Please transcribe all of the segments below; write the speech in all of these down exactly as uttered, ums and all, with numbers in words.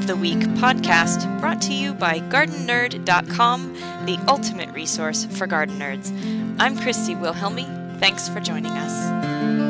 the Week podcast, brought to you by garden nerd dot com, the ultimate resource for garden nerds. I'm Christy Wilhelmy. Thanks for joining us.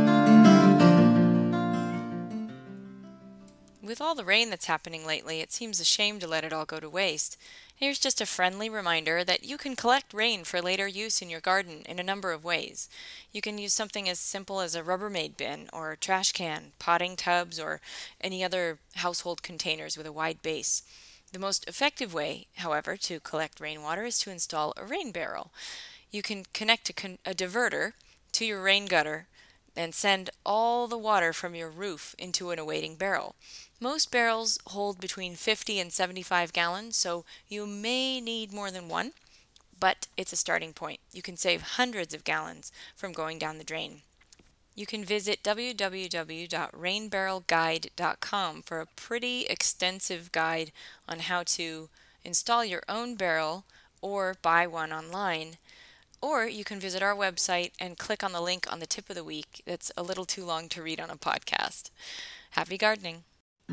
With all the rain that's happening lately, it seems a shame to let it all go to waste. Here's just a friendly reminder that you can collect rain for later use in your garden in a number of ways. You can use something as simple as a Rubbermaid bin or trash can, potting tubs, or any other household containers with a wide base. The most effective way, however, to collect rainwater is to install a rain barrel. You can connect a, con- a diverter to your rain gutter and send all the water from your roof into an awaiting barrel. Most barrels hold between fifty and seventy-five gallons, so you may need more than one, but it's a starting point. You can save hundreds of gallons from going down the drain. You can visit w w w dot rain barrel guide dot com for a pretty extensive guide on how to install your own barrel or buy one online. Or you can visit our website and click on the link on the tip of the week. That's a little too long to read on a podcast. Happy gardening!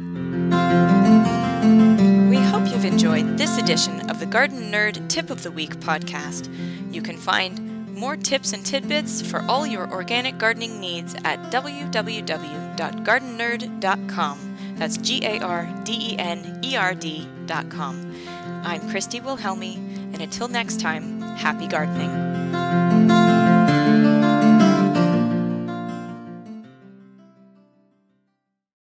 We hope you've enjoyed this edition of the Garden Nerd Tip of the Week podcast. You can find more tips and tidbits for all your organic gardening needs at w w w dot garden nerd dot com. That's G A R D E N E R D dot com. I'm Christy Wilhelmy, and until next time, happy gardening.